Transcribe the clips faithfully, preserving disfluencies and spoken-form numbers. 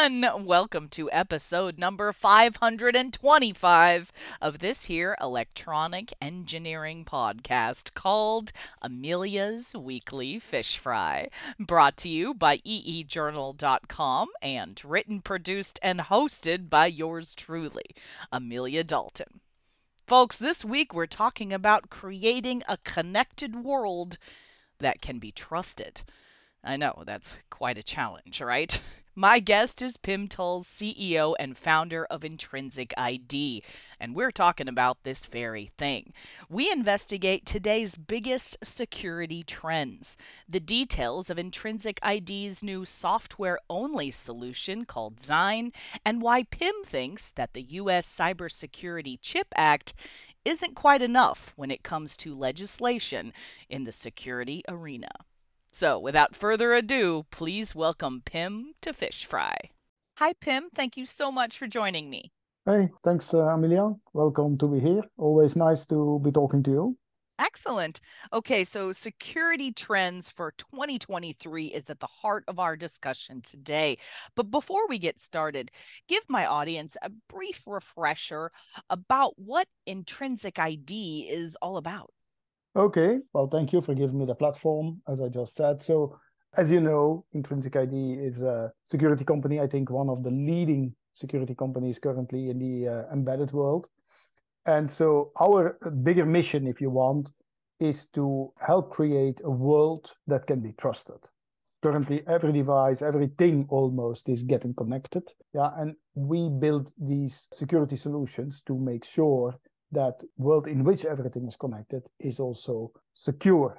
everyone! Welcome to episode number five hundred twenty-five of this here electronic engineering podcast called Amelia's Weekly Fish Fry, brought to you by e e journal dot com and written, produced, and hosted by yours truly, Amelia Dalton. Folks, this week we're talking about creating a connected world that can be trusted. I know, that's quite a challenge, right? My guest is Pimmtul's C E O and founder of Intrinsic I D, and we're talking about this very thing. We investigate today's biggest security trends, the details of Intrinsic I D's new software-only solution called Zine, and why Pim thinks that the U S Cybersecurity Chip Act isn't quite enough when it comes to legislation in the security arena. So, without further ado, please welcome Pim to Fish Fry. Hi, Pim. Thank you so much for joining me. Hey, thanks, uh, Amelia. Welcome to be here. Always nice to be talking to you. Excellent. Okay, so security trends for twenty twenty-three is at the heart of our discussion today. But before we get started, give my audience a brief refresher about what Intrinsic I D is all about. Okay, well, thank you for giving me the platform, as I just said. So, as you know, Intrinsic I D is a security company, I think one of the leading security companies currently in the uh, embedded world. And so our bigger mission, if you want, is to help create a world that can be trusted. Currently, every device, everything almost is getting connected. Yeah, and we build these security solutions to make sure that world in which everything is connected is also secure.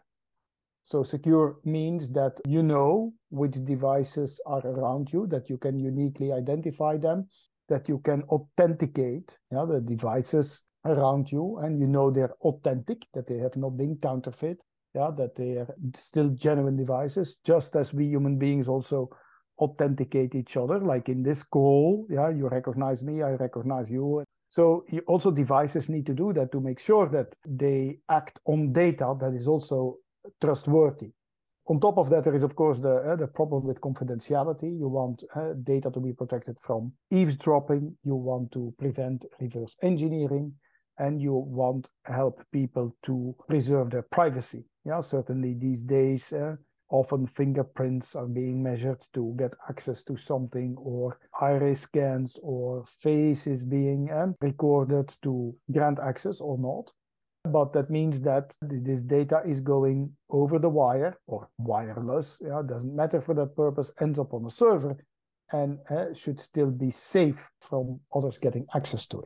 So secure means that you know which devices are around you, that you can uniquely identify them, that you can authenticate yeah, the devices around you, and you know they're authentic, that they have not been counterfeit, yeah, that they are still genuine devices, just as we human beings also authenticate each other. Like in this call, yeah, you recognize me, I recognize you. So also devices need to do that to make sure that they act on data that is also trustworthy. On top of that, there is, of course, the, uh, the problem with confidentiality. You want uh, data to be protected from eavesdropping. You want to prevent reverse engineering. And you want to help people to preserve their privacy. Yeah, certainly these days, uh, often fingerprints are being measured to get access to something, or iris scans or face is being uh, recorded to grant access or not. But that means that this data is going over the wire or wireless, yeah, doesn't matter for that purpose, ends up on a server and uh, should still be safe from others getting access to it.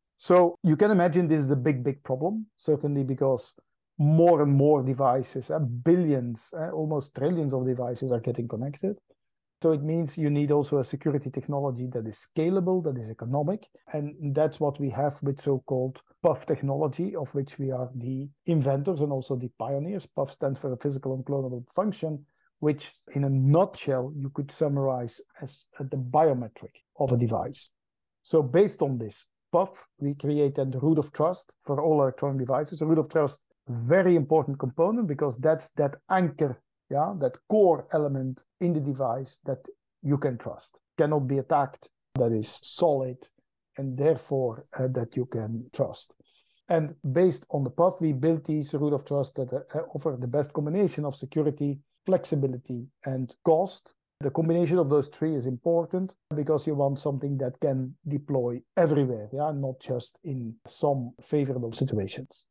So you can imagine this is a big, big problem, certainly because more and more devices, uh, billions, uh, almost trillions of devices are getting connected. So it means you need also a security technology that is scalable, that is economic. And that's what we have with so-called P U F technology, of which we are the inventors and also the pioneers. P U F stands for a physical unclonable function, which in a nutshell, you could summarize as the biometric of a device. So based on this P U F, we created the root of trust for all electronic devices. The root of trust, very important component, because that's that anchor, yeah, that core element in the device that you can trust, cannot be attacked, that is solid, and therefore uh, that you can trust. And based on the P U F, we built these root of trust that uh, offer the best combination of security, flexibility, and cost. The combination of those three is important because you want something that can deploy everywhere, yeah, not just in some favorable situations.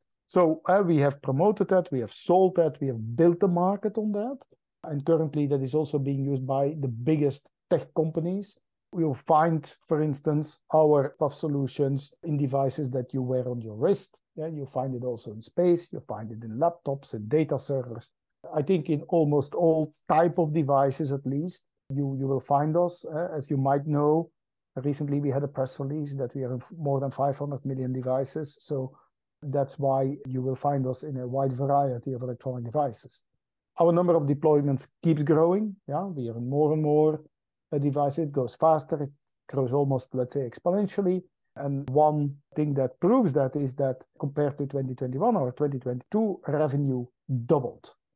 So uh, we have promoted that, we have sold that, we have built the market on that. And currently that is also being used by the biggest tech companies. You'll find, for instance, our P U F solutions in devices that you wear on your wrist. Yeah, you find it also in space, you find it in laptops and data servers. I think in almost all type of devices, at least, you, you will find us. Uh, as you might know, recently we had a press release that we are in more than five hundred million devices. So that's why you will find us in a wide variety of electronic devices. Our number of deployments keeps growing. Yeah, we are in more and more uh, devices. It goes faster. It grows almost, let's say, exponentially. And one thing that proves that is that compared to twenty twenty-one or twenty twenty-two, revenue doubled.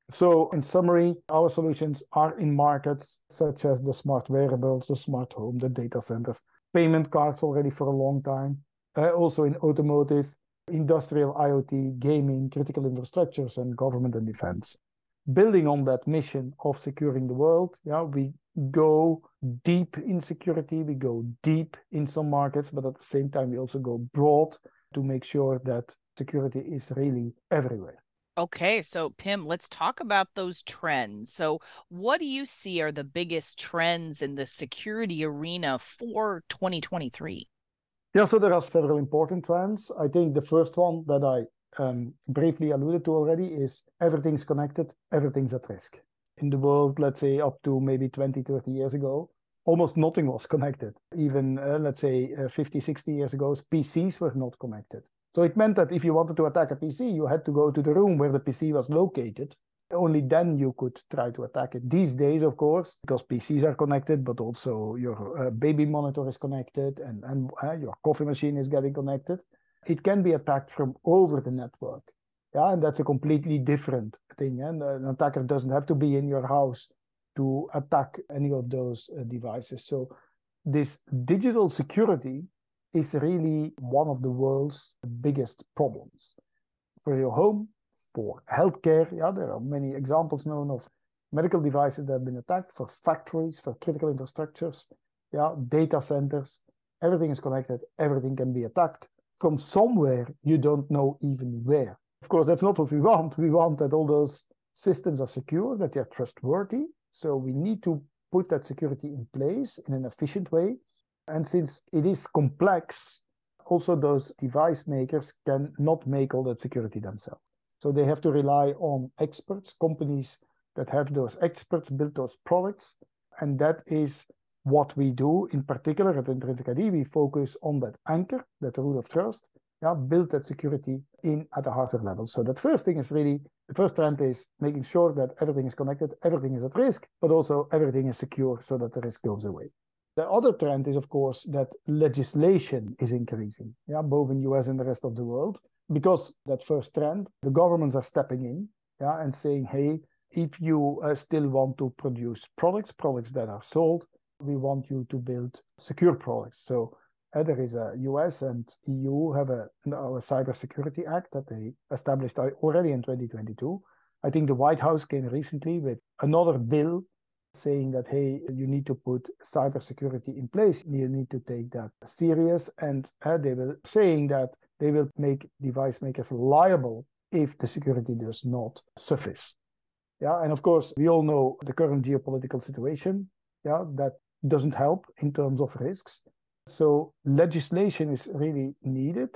So in summary, our solutions are in markets such as the smart wearables, the smart home, the data centers, payment cards already for a long time, uh, also in automotive, industrial IoT, gaming, critical infrastructures, and government and defense. Building on that mission of securing the world, yeah, we go deep in security, we go deep in some markets, but at the same time, we also go broad to make sure that security is really everywhere. Okay, so Pim, let's talk about those trends. So, what do you see are the biggest trends in the security arena for twenty twenty-three? Yeah, so there are several important trends. I think the first one that I um, briefly alluded to already is everything's connected, everything's at risk. In the world, let's say up to maybe twenty, thirty years ago, almost nothing was connected. Even, uh, let's say, uh, fifty, sixty years ago, P Cs were not connected. So it meant that if you wanted to attack a P C, you had to go to the room where the P C was located. Only then you could try to attack it. These days, of course, because P Cs are connected, but also your uh, baby monitor is connected and, and uh, your coffee machine is getting connected. It can be attacked from over the network. Yeah, and that's a completely different thing. And an attacker doesn't have to be in your house to attack any of those uh, devices. So this digital security is really one of the world's biggest problems for your home, for healthcare. Yeah, there are many examples known of medical devices that have been attacked, for factories, for critical infrastructures, yeah, data centers. Everything is connected. Everything can be attacked from somewhere you don't know even where. Of course, that's not what we want. We want that all those systems are secure, that they're trustworthy. So we need to put that security in place in an efficient way. And since it is complex, also those device makers can not make all that security themselves. So they have to rely on experts, companies that have those experts build those products. And that is what we do. In particular, at Intrinsic I D, we focus on that anchor, that root of trust, yeah, build that security in at the hardware level. So that first thing is really, the first trend is making sure that everything is connected, everything is at risk, but also everything is secure so that the risk goes away. The other trend is, of course, that legislation is increasing, yeah, both in U S and the rest of the world. Because that first trend, the governments are stepping in, yeah, and saying, hey, if you uh, still want to produce products, products that are sold, we want you to build secure products. So uh, there is a U S and E U have a, a Cybersecurity Act that they established already in twenty twenty-two. I think the White House came recently with another bill saying that, hey, you need to put cybersecurity in place. You need to take that serious. And uh, they were saying that they will make device makers liable if the security does not suffice. Yeah, and of course, we all know the current geopolitical situation. Yeah, that doesn't help in terms of risks. So legislation is really needed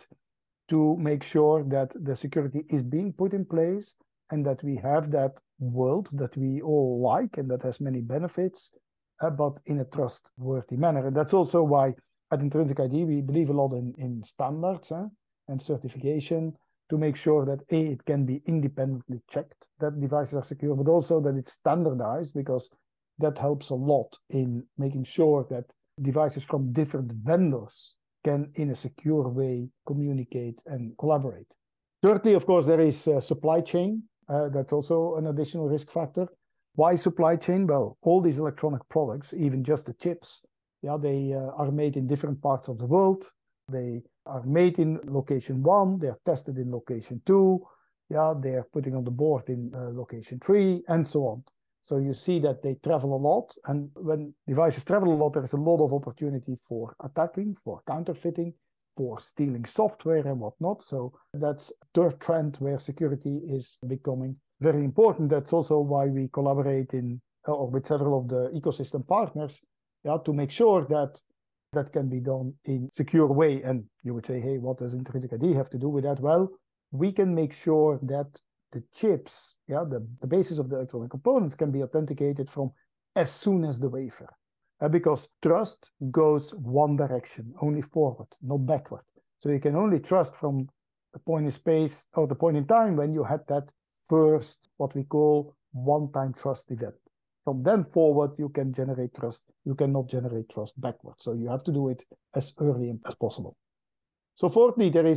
to make sure that the security is being put in place and that we have that world that we all like and that has many benefits, uh, but in a trustworthy manner. And that's also why at Intrinsic I D, we believe a lot in, in standards eh, and certification to make sure that A, it can be independently checked, that devices are secure, but also that it's standardized, because that helps a lot in making sure that devices from different vendors can, in a secure way, communicate and collaborate. Thirdly, of course, there is uh, supply chain. Uh, that's also an additional risk factor. Why supply chain? Well, all these electronic products, even just the chips, yeah, they uh, are made in different parts of the world. They are made in location one, they are tested in location two, yeah, they are putting on the board in uh, location three, and so on. So you see that they travel a lot, and when devices travel a lot, there is a lot of opportunity for attacking, for counterfeiting, for stealing software and whatnot. So that's a third trend where security is becoming very important. That's also why we collaborate in or with several of the ecosystem partners, yeah, to make sure that that can be done in a secure way. And you would say, hey, what does Intrinsic I D have to do with that? Well, we can make sure that the chips, yeah, the, the basis of the electronic components can be authenticated from as soon as the wafer. Uh, because trust goes one direction, only forward, not backward. So you can only trust from the point in space or the point in time when you had that first, what we call one-time trust event. From then forward, you can generate trust. You cannot generate trust backward. So you have to do it as early as possible. So fourthly, there is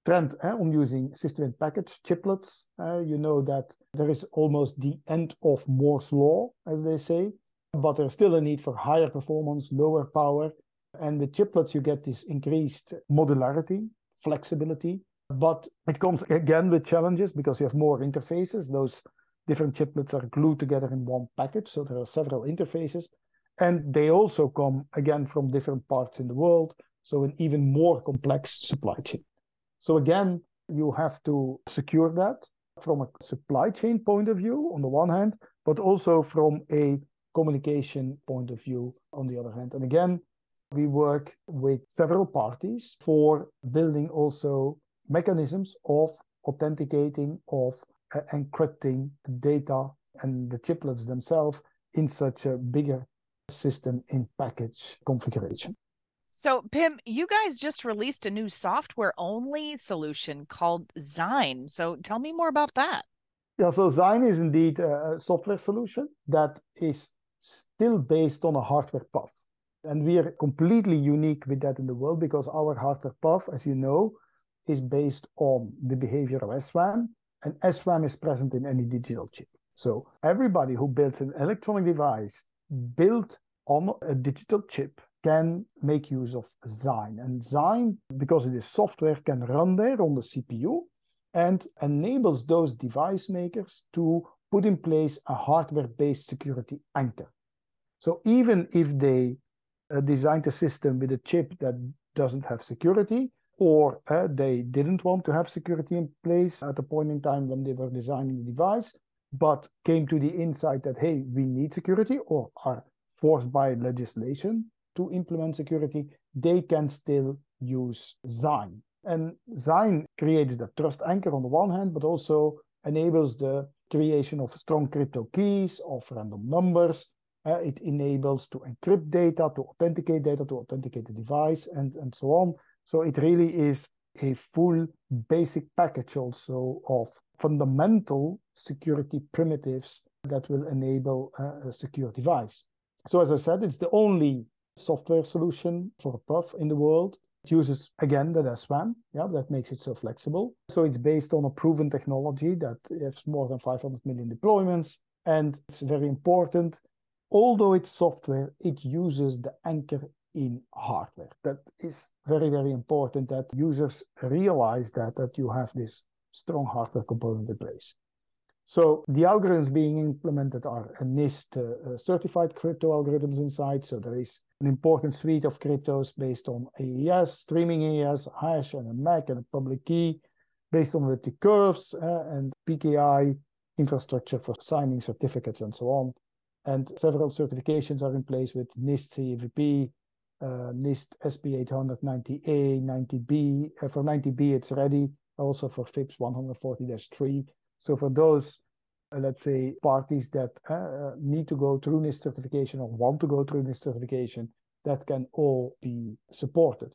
trend eh, on using system in package chiplets. Uh, you know that there is almost the end of Moore's law, as they say, but there's still a need for higher performance, lower power. And with chiplets, you get this increased modularity, flexibility, but it comes again with challenges because you have more interfaces. Those different chiplets are glued together in one package, so there are several interfaces. And they also come, again, from different parts in the world, so an even more complex supply chain. So again, you have to secure that from a supply chain point of view, on the one hand, but also from a communication point of view, on the other hand. And again, we work with several parties for building also mechanisms of authenticating, of uh, encrypting the data and the chiplets themselves in such a bigger system in package configuration. So, Pim, you guys just released a new software-only solution called Zine. So tell me more about that. Yeah, so Zine is indeed a software solution that is still based on a hardware P U F. And we are completely unique with that in the world because our hardware P U F, as you know, is based on the behavior of S RAM, and S RAM is present in any digital chip. So everybody who builds an electronic device built on a digital chip can make use of Zine. And Zine, because it is software, can run there on the C P U and enables those device makers to put in place a hardware-based security anchor. So even if they uh, designed a system with a chip that doesn't have security, or uh, they didn't want to have security in place at the point in time when they were designing the device, but came to the insight that, hey, we need security, or are forced by legislation to implement security, they can still use Zine. And Zine creates the trust anchor on the one hand, but also enables the creation of strong crypto keys, of random numbers. Uh, it enables to encrypt data, to authenticate data, to authenticate the device, and, and so on. So it really is a full basic package also of fundamental security primitives that will enable uh, a secure device. So as I said, it's the only software solution for a P U F in the world. It uses, again, the S RAM, yeah, that makes it so flexible. So it's based on a proven technology that has more than five hundred million deployments. And it's very important, although it's software, it uses the anchor in hardware. That is very, very important that users realize that, that you have this strong hardware component in place. So the algorithms being implemented are NIST uh, certified crypto algorithms inside. So there is an important suite of cryptos based on A E S, streaming A E S, hash, and a M A C, and a public key, based on the curves uh, and P K I infrastructure for signing certificates and so on. And several certifications are in place with NIST C A V P, uh, NIST S P eight ninety A, ninety B. Uh, for ninety B, it's ready. Also for FIPS one forty dash three. So for those, uh, let's say, parties that uh, need to go through NIST certification or want to go through NIST certification, that can all be supported.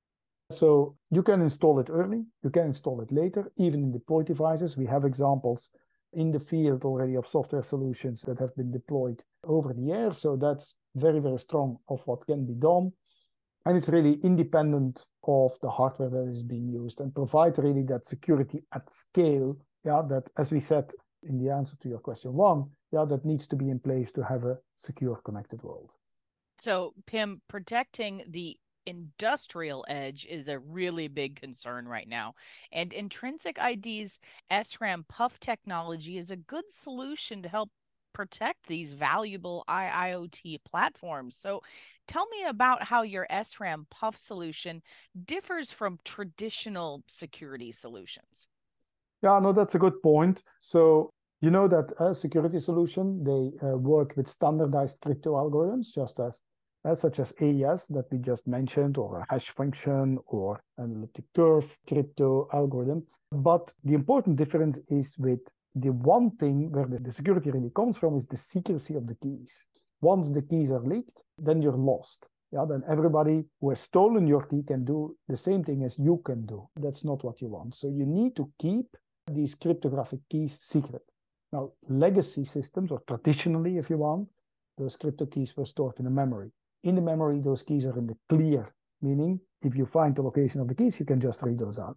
So you can install it early, you can install it later, even in deployed devices. We have examples in the field already of software solutions that have been deployed over the years. So that's very, very strong of what can be done. And it's really independent of the hardware that is being used and provide really that security at scale, yeah, that, as we said in the answer to your question one, yeah, that needs to be in place to have a secure connected world. So, Pim, protecting the industrial edge is a really big concern right now. And Intrinsic I D's S RAM P U F technology is a good solution to help protect these valuable I I o T platforms. So tell me about how your S RAM P U F solution differs from traditional security solutions. Yeah, no, that's a good point. So you know that a security solution, they uh, work with standardized crypto algorithms, just as Uh, such as A E S that we just mentioned, or a hash function, or an elliptic curve crypto algorithm. But the important difference is with the one thing where the, the security really comes from is the secrecy of the keys. Once the keys are leaked, then you're lost. Yeah, then everybody who has stolen your key can do the same thing as you can do. That's not what you want. So you need to keep these cryptographic keys secret. Now, legacy systems, or traditionally, if you want, those crypto keys were stored in a memory. In the memory, those keys are in the clear, meaning if you find the location of the keys, you can just read those out.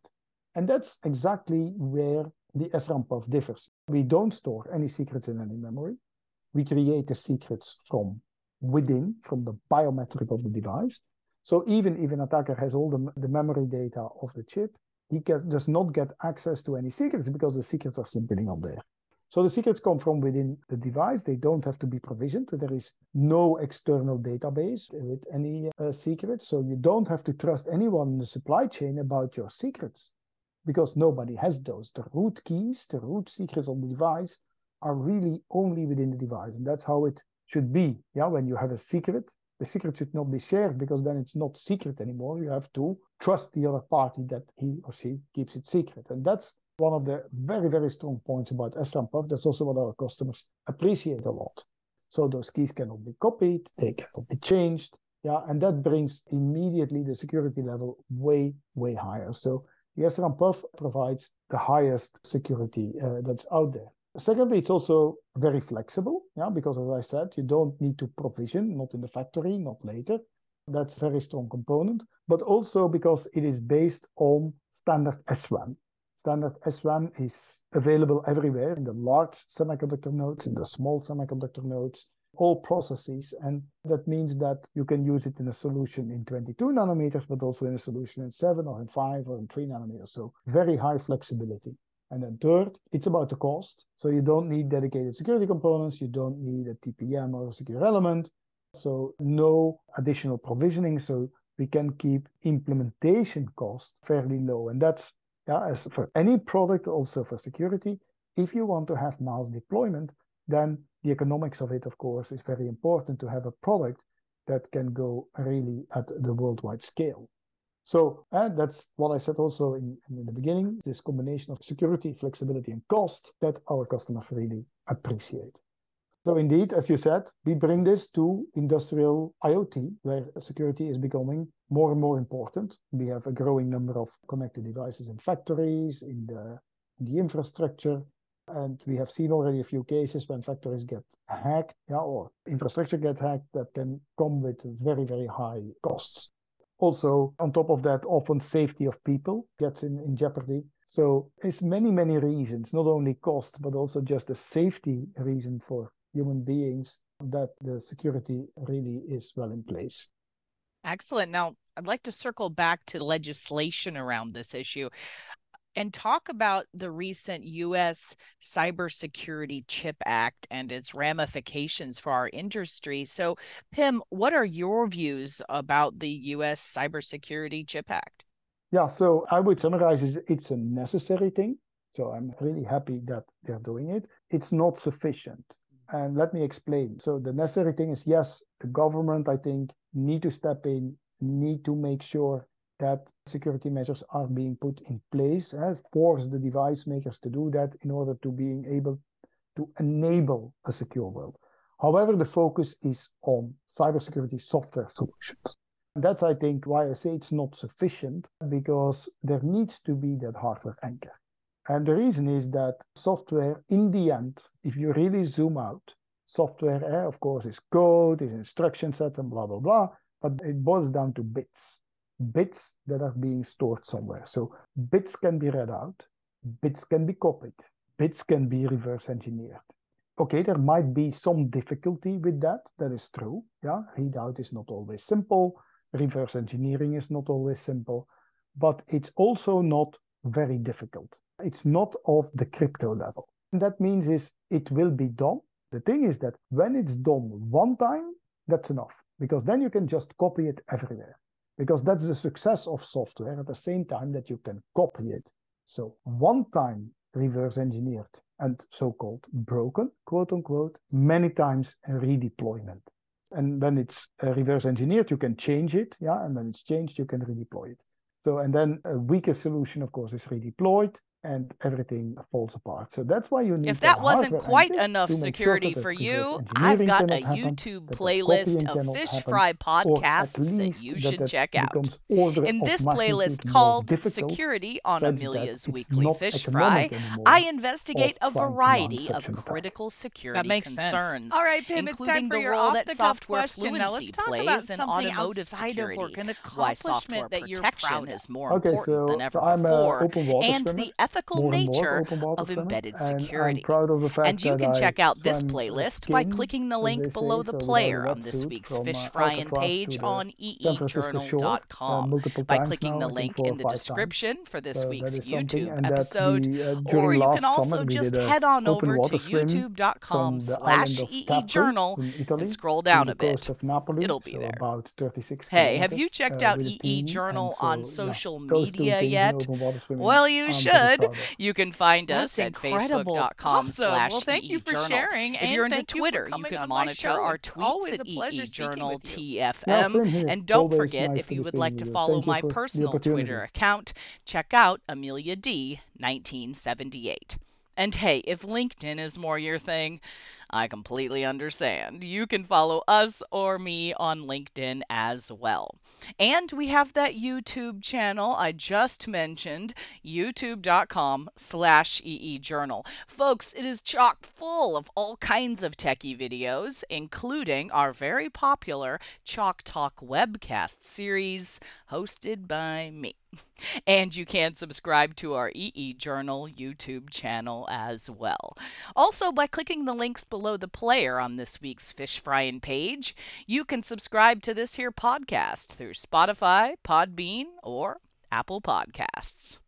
And that's exactly where the SRAM P U F differs. We don't store any secrets in any memory. We create the secrets from within, from the biometric of the device. So even if an attacker has all the, the memory data of the chip, he can, does not get access to any secrets because the secrets are simply not there. So the secrets come from within the device. They don't have to be provisioned. There is no external database with any uh, secrets. So you don't have to trust anyone in the supply chain about your secrets because nobody has those. The root keys, the root secrets on the device are really only within the device. And that's how it should be. Yeah, when you have a secret, the secret should not be shared because then it's not secret anymore. You have to trust the other party that he or she keeps it secret. And that's one of the very, very strong points about SRAM P U F. That's also what our customers appreciate a lot. So those keys cannot be copied, they cannot be changed. Yeah, and that brings immediately the security level way, way higher. So the SRAM P U F provides the highest security uh, that's out there. Secondly, it's also very flexible, yeah, because as I said, you don't need to provision, not in the factory, not later. That's a very strong component, but also because it is based on standard S RAM. Standard S RAM is available everywhere in the large semiconductor nodes, in the small semiconductor nodes, all processes. And that means that you can use it in a solution in twenty-two nanometers, but also in a solution in seven or in five or in three nanometers. So very high flexibility. And then third, it's about the cost. So you don't need dedicated security components. You don't need a T P M or a secure element. So no additional provisioning. So we can keep implementation cost fairly low. And that's, yeah, as for any product, also for security, if you want to have mass deployment, then the economics of it, of course, is very important to have a product that can go really at the worldwide scale. So uh, that's what I said also in, in the beginning, this combination of security, flexibility, and cost that our customers really appreciate. So indeed, as you said, we bring this to industrial IoT, where security is becoming more and more important. We have a growing number of connected devices in factories, in the, in the infrastructure, and we have seen already a few cases when factories get hacked, yeah, or infrastructure get hacked that can come with very, very high costs. Also, on top of that, often safety of people gets in, in jeopardy. So it's many, many reasons, not only cost, but also just a safety reason for human beings that the security really is well in place. Excellent. Now, I'd like to circle back to legislation around this issue and talk about the recent U S Cybersecurity Chip Act and its ramifications for our industry. So, Pim, what are your views about the U S Cybersecurity Chip Act? Yeah, so I would summarize it, it's a necessary thing. So I'm really happy that they're doing it. It's not sufficient. And let me explain. So the necessary thing is, yes, the government, I think, need to step in, need to make sure that security measures are being put in place, uh, force the device makers to do that in order to being able to enable a secure world. However, the focus is on cybersecurity software solutions. And that's, I think, why I say it's not sufficient, because there needs to be that hardware anchor. And the reason is that software, in the end, if you really zoom out, software, eh, of course, is code, is instruction sets, and blah, blah, blah, but it boils down to bits. Bits that are being stored somewhere. So bits can be read out, bits can be copied, bits can be reverse engineered. Okay, there might be some difficulty with that, that is true. Yeah, readout is not always simple, reverse engineering is not always simple, but it's also not very difficult. It's not of the crypto level. And that means is it will be done. The thing is that when it's done one time, that's enough, because then you can just copy it everywhere. Because that's the success of software at the same time that you can copy it. So one time reverse engineered and so-called broken, quote unquote, many times a redeployment. And when it's uh, reverse engineered, you can change it, yeah, and when it's changed, you can redeploy it. So, and then a weaker solution, of course, is redeployed. and everything falls apart. So that's why you need If that a wasn't hardware quite anti enough to make sure security that for the reverse you, I've engineering got a cannot happen, YouTube that the playlist copying of cannot Fish happen, Fry or at podcasts that least you that should it check out. becomes order In of this magnitude playlist more called difficult, Security on such that Amelia's it's Weekly not Fish economic Fry, anymore I of investigate a trying to mount variety such of an attack. critical That security makes sense. concerns, All right, Pim, it's time including for the your role that off-the-cuff software question. Now let's fluency talk about plays in something automotive outside of work, security, an why software accomplishment that you're protection proud of. is more Okay, important than so ever so I'm a before, open water and swimmer, the ethical more and more nature open water of swimmer, embedded and I'm security. proud of the fact And you that can I check out this swam playlist by skin, clicking the as link they below say, the so without a player on this wetsuit, week's from Fish uh, Frying Alcatraz page to the on e San e Francisco journal shore dot uh, com multiple by times clicking now, the I think link four in or the five times. description for this So week's that is something, YouTube and that episode, we uh, or during you can last summer also we just did a head on open over to water swim youtube dot com from the island slash of E E Capri Journal in and Italy scroll to down the a bit. coast of Napoli, It'll be so there. about thirty-six Hey, have you kilometers checked uh, out with a E E team, and Journal on so yeah, social those two media things in yet? open water swimming Well, you I'm very should. proud of. You can find That's us at incredible. facebook.com Awesome. slash Well, thank you for eejournal. sharing, If and you're into thank you for Twitter, you coming can on my monitor show. our It's tweets always at a pleasure speaking eejournal with you. Yeah, T F M. same here. And don't Always forget, nice if to you be would speaking like with to you. follow Thank you my for the personal opportunity. Twitter account, check out Amelia D nineteen seventy-eight. And hey, if LinkedIn is more your thing, I completely understand. You can follow us or me on LinkedIn as well. And we have that YouTube channel I just mentioned, youtube.com slash eejournal. Folks, it is chock full of all kinds of techie videos, including our very popular Chalk Talk webcast series hosted by me. And you can subscribe to our E E Journal YouTube channel as well. Also, by clicking the links below the player on this week's Fish Frying page, you can subscribe to this here podcast through Spotify, Podbean, or Apple Podcasts.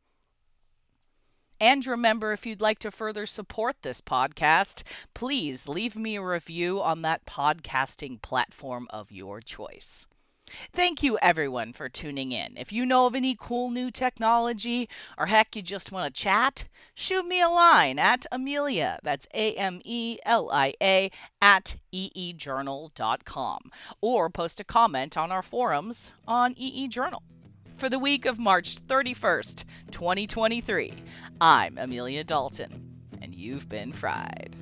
And remember, if you'd like to further support this podcast, please leave me a review on that podcasting platform of your choice. Thank you, everyone, for tuning in. If you know of any cool new technology, or heck, you just want to chat, shoot me a line at Amelia, that's A M E L I A, at e e journal dot com, or post a comment on our forums on E E Journal. For the week of March thirty-first, twenty twenty-three, I'm Amelia Dalton, and you've been fried.